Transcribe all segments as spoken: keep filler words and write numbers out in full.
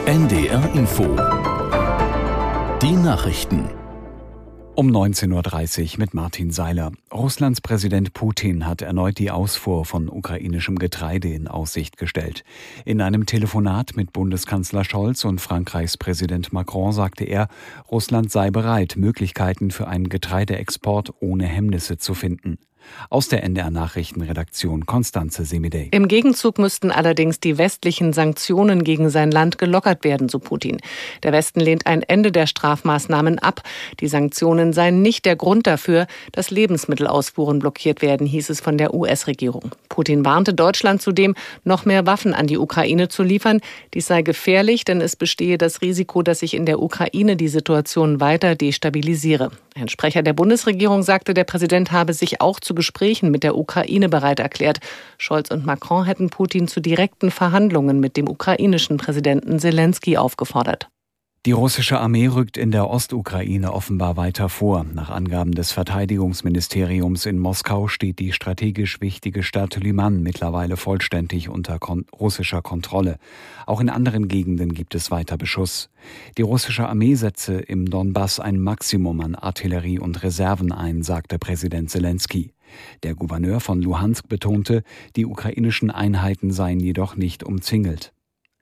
N D R Info. Die Nachrichten. Um neunzehn Uhr dreißig mit Martin Seiler. Russlands Präsident Putin hat erneut die Ausfuhr von ukrainischem Getreide in Aussicht gestellt. In einem Telefonat mit Bundeskanzler Scholz und Frankreichs Präsident Macron sagte er, Russland sei bereit, Möglichkeiten für einen Getreideexport ohne Hemmnisse zu finden. Aus der N D R-Nachrichtenredaktion Constanze Semidey. Im Gegenzug müssten allerdings die westlichen Sanktionen gegen sein Land gelockert werden, so Putin. Der Westen lehnt ein Ende der Strafmaßnahmen ab. Die Sanktionen seien nicht der Grund dafür, dass Lebensmittelausfuhren blockiert werden, hieß es von der U S-Regierung. Putin warnte Deutschland zudem, noch mehr Waffen an die Ukraine zu liefern. Dies sei gefährlich, denn es bestehe das Risiko, dass sich in der Ukraine die Situation weiter destabilisiere. Ein Sprecher der Bundesregierung sagte, der Präsident habe sich auch zu Gesprächen mit der Ukraine bereit erklärt. Scholz und Macron hätten Putin zu direkten Verhandlungen mit dem ukrainischen Präsidenten Selenskyj aufgefordert. Die russische Armee rückt in der Ostukraine offenbar weiter vor. Nach Angaben des Verteidigungsministeriums in Moskau steht die strategisch wichtige Stadt Lyman mittlerweile vollständig unter kon- russischer Kontrolle. Auch in anderen Gegenden gibt es weiter Beschuss. Die russische Armee setze im Donbass ein Maximum an Artillerie und Reserven ein, sagte Präsident Selenskyj. Der Gouverneur von Luhansk betonte, die ukrainischen Einheiten seien jedoch nicht umzingelt.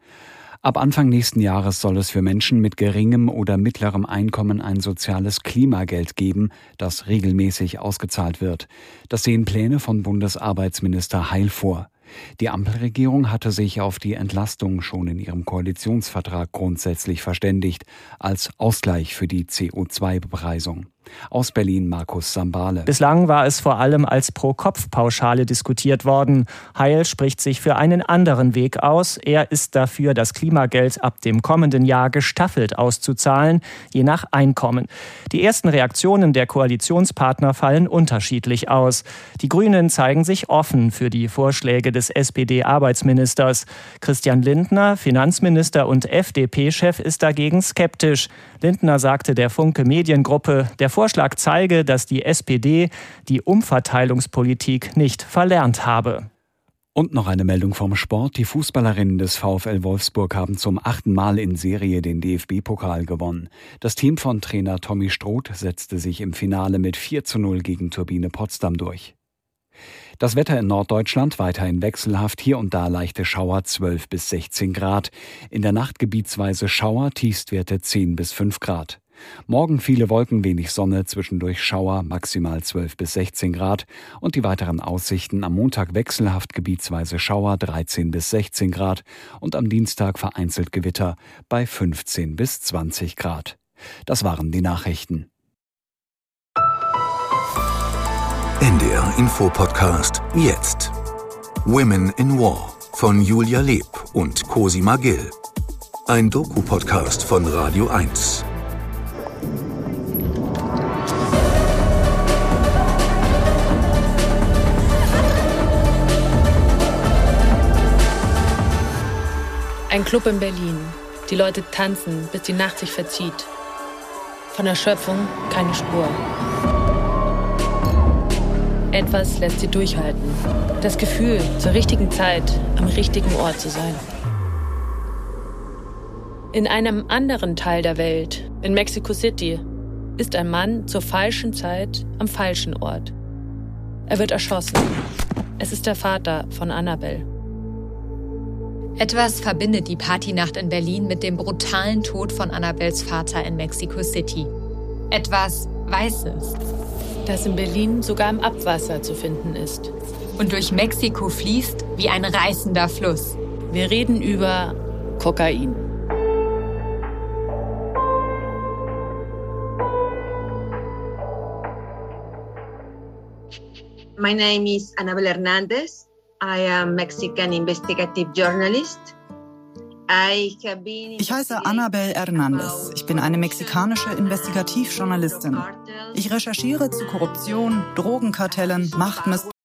Ab Anfang nächsten Jahres soll es für Menschen mit geringem oder mittlerem Einkommen ein soziales Klimageld geben, das regelmäßig ausgezahlt wird. Das sehen Pläne von Bundesarbeitsminister Heil vor. Die Ampelregierung hatte sich auf die Entlastung schon in ihrem Koalitionsvertrag grundsätzlich verständigt, als Ausgleich für die C O zwei Bepreisung. Aus Berlin Markus Sambale. Bislang war es vor allem als Pro-Kopf-Pauschale diskutiert worden. Heil spricht sich für einen anderen Weg aus. Er ist dafür, das Klimageld ab dem kommenden Jahr gestaffelt auszuzahlen, je nach Einkommen. Die ersten Reaktionen der Koalitionspartner fallen unterschiedlich aus. Die Grünen zeigen sich offen für die Vorschläge des S P D-Arbeitsministers. Christian Lindner, Finanzminister und F D P-Chef, ist dagegen skeptisch. Lindner sagte der Funke Mediengruppe, der Vorschlag zeige, dass die S P D die Umverteilungspolitik nicht verlernt habe. Und noch eine Meldung vom Sport. Die Fußballerinnen des VfL Wolfsburg haben zum achten Mal in Serie den D F B-Pokal gewonnen. Das Team von Trainer Tommy Stroth setzte sich im Finale mit vier zu null gegen Turbine Potsdam durch. Das Wetter in Norddeutschland weiterhin wechselhaft, hier und da leichte Schauer, zwölf bis sechzehn Grad. In der Nacht gebietsweise Schauer, Tiefstwerte zehn bis fünf Grad. Morgen viele Wolken, wenig Sonne, zwischendurch Schauer, maximal zwölf bis sechzehn Grad. Und die weiteren Aussichten: am Montag wechselhaft, gebietsweise Schauer, dreizehn bis sechzehn Grad. Und am Dienstag vereinzelt Gewitter bei fünfzehn bis zwanzig Grad. Das waren die Nachrichten. N D R Info Podcast jetzt. Women in War von Julia Leeb und Cosima Gill. Ein Doku-Podcast von Radio eins. Ein Club in Berlin. Die Leute tanzen, bis die Nacht sich verzieht. Von Erschöpfung keine Spur. Etwas lässt sie durchhalten. Das Gefühl, zur richtigen Zeit am richtigen Ort zu sein. In einem anderen Teil der Welt, in Mexico City, ist ein Mann zur falschen Zeit am falschen Ort. Er wird erschossen. Es ist der Vater von Annabelle. Etwas verbindet die Partynacht in Berlin mit dem brutalen Tod von Annabelles Vater in Mexico City. Etwas Weißes. Das in Berlin sogar im Abwasser zu finden ist. Und durch Mexiko fließt wie ein reißender Fluss. Wir reden über Kokain. My name is Annabelle Hernandez. I am Mexican investigative journalist. Ich heiße Annabelle Hernandez. Ich bin eine mexikanische Investigativjournalistin. Ich recherchiere zu Korruption, Drogenkartellen, Machtmissbrauch